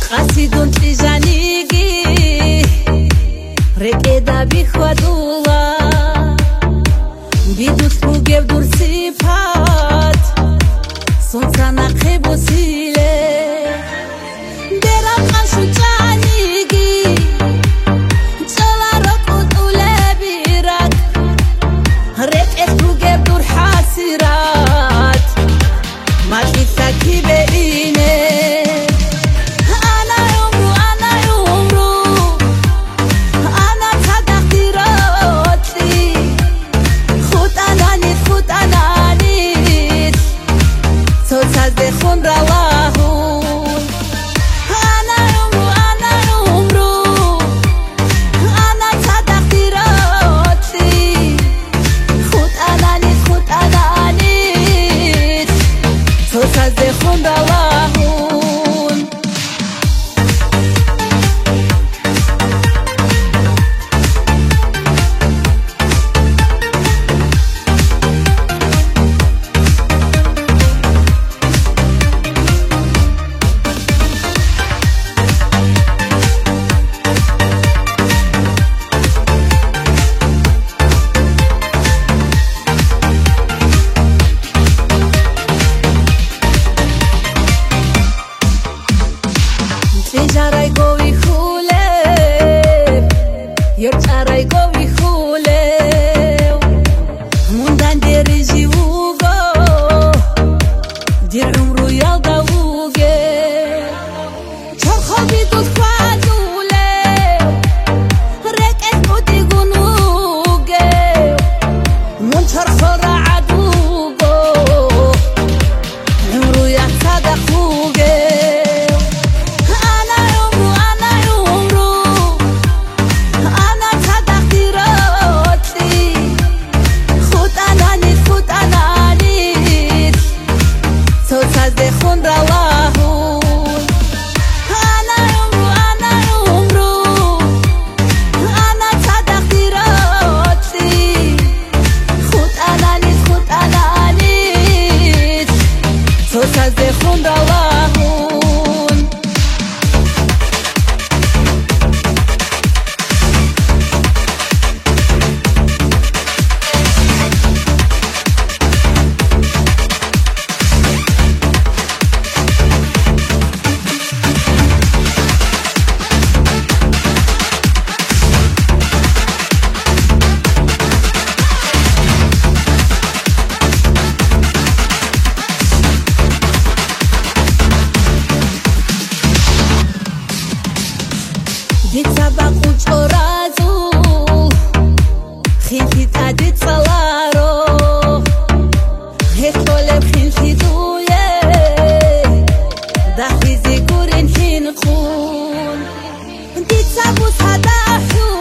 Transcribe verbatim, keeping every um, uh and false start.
Qasidun tlijanigi Rekeda bikhwadula Bidut kugevdur sifat Sonsa naqebu sile Deram qanshu janigi Jalarok utule birak Reket kugevdur hasirat Matita kibeine خون رواهون أنا عمرو أنا عمرو أنا تقديراتي خود أنا نيت خود أنا نيت توساز خون رواهون Jarai govi khule yor jarai govi khule mundan deri jivugo dir umru yalda uge chor khobi dut khadule reket udi gunuge mun chor khora adugo umru yatsada khuge خون رواهون أنا عمرو أنا عمرو أنا تقديراتي خود أنا نيت خود أنا نيت توساز خون رواهون Ditsabaku chorazu Khilti tadit salaro Hektolem khilti duye Dahvizi gurin hin khun Ditsabu sadahu